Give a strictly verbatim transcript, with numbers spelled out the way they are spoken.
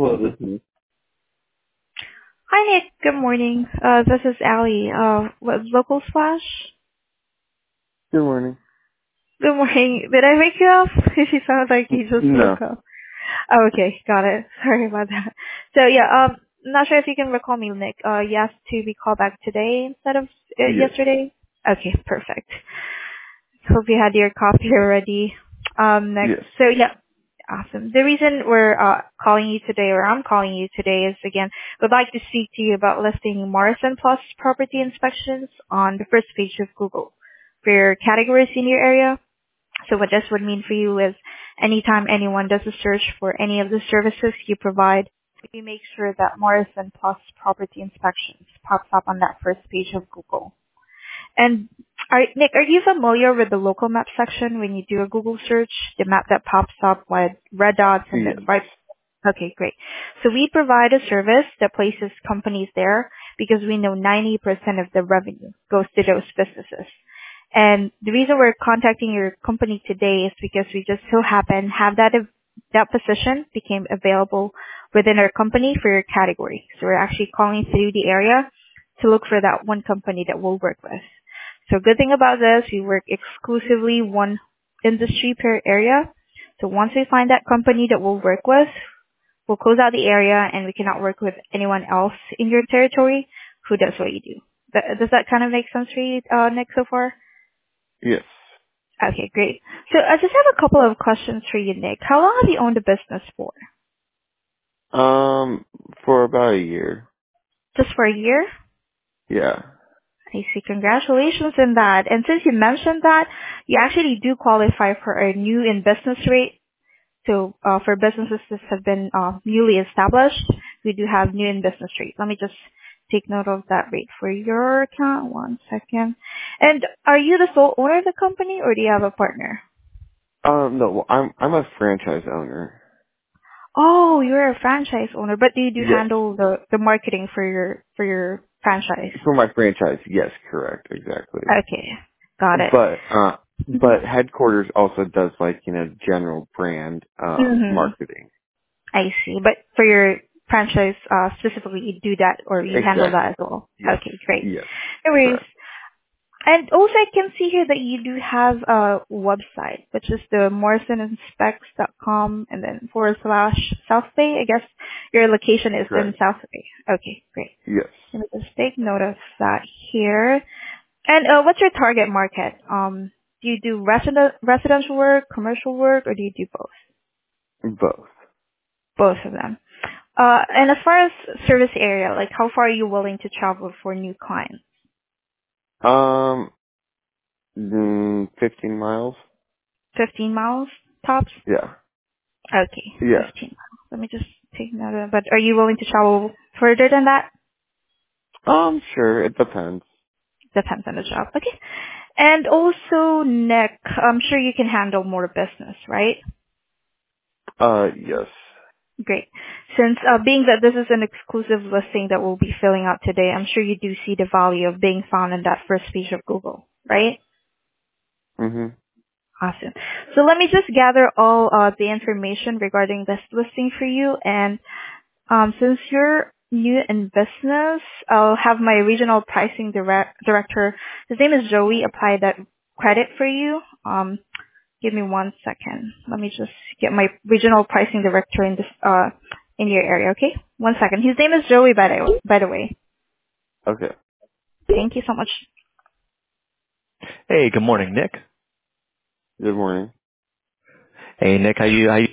Hello, this is. Hi, Nick. Good morning. Uh, this is Allie. Uh, what, Local Splash? Good morning. Good morning. Did I wake you up? You sound like you just No. woke up. Oh, okay. Got it. Sorry about that. So, yeah, um, not sure if you can recall me, Nick. Uh, you asked to be called back today instead of uh, Yes. yesterday? Okay, perfect. Hope you had your coffee already. Um, next, Yes. so yeah, awesome. The reason we're uh, calling you today, or I'm calling you today, is again, we'd like to speak to you about listing Morrison Plus property inspections on the first page of Google for your categories in your area. So what this would mean for you is anytime anyone does a search for any of the services you provide, we make sure that Morrison Plus property inspections pops up on that first page of Google. And are, Nick, are you familiar with the local map section when you do a Google search? The map that pops up with red dots and Yes. then right. Okay, great. So we provide a service that places companies there because we know ninety percent of the revenue goes to those businesses. And the reason we're contacting your company today is because we just so happen have that that position became available within our company for your category. So we're actually calling through the area to look for that one company that we'll work with. So good thing about this, we work exclusively one industry per area. So once we find that company that we'll work with, we'll close out the area and we cannot work with anyone else in your territory who does what you do. Th- Does that kind of make sense for you, uh, Nick, so far? Yes. Okay, great. So I just have a couple of questions for you, Nick. How long have you owned the business for? Um, for about a year. Just for a year? Yeah. I see. Congratulations on that. And since you mentioned that, you actually do qualify for a new in business rate. So uh, for businesses that have been uh, newly established, we do have new in business rate. Let me just take note of that rate for your account. One second. And are you the sole owner of the company or do you have a partner? Um, no, well, I'm I'm a franchise owner. Oh, you're a franchise owner, but do you do Yes. handle the, the marketing for your for your franchise? For my franchise, yes, correct, exactly. Okay, got it. But uh, but Mm-hmm. headquarters also does like you know general brand um Mm-hmm. marketing. I see. But for your franchise uh, specifically, you do that or you handle that as Exactly. well. Yes. Okay, great. Yes. No worries. Correct. And also, I can see here that you do have a website, which is the morrison inspects dot com and then forward slash South Bay. I guess your location is in Correct. South Bay. Okay, great. Yes. Let me just take note of that here. And uh, what's your target market? Um, do you do resident, residential work, commercial work, or do you do both? Both. Both of them. Uh, and as far as service area, like how far are you willing to travel for new clients? Um, mm, fifteen miles. fifteen miles tops? Yeah. Okay, Yes. fifteen miles. Let me just take note of. But are you willing to travel further than that? Um, sure. It depends. Depends on the job. Okay. And also, Nick, I'm sure you can handle more business, right? Uh, yes. Great. Since uh, being that this is an exclusive listing that we'll be filling out today, I'm sure you do see the value of being found in that first page of Google, right? Mhm. Awesome. So let me just gather all uh, the information regarding this listing for you. And um, since you're new in business, I'll have my regional pricing direct- director, his name is Joey, apply that credit for you. Um, give me one second. Let me just get my regional pricing director in this uh, in your area. Okay, one second. His name is Joey, by the by the way. Okay. Thank you so much. Hey, good morning, Nick. Good morning. Hey, Nick, how you how you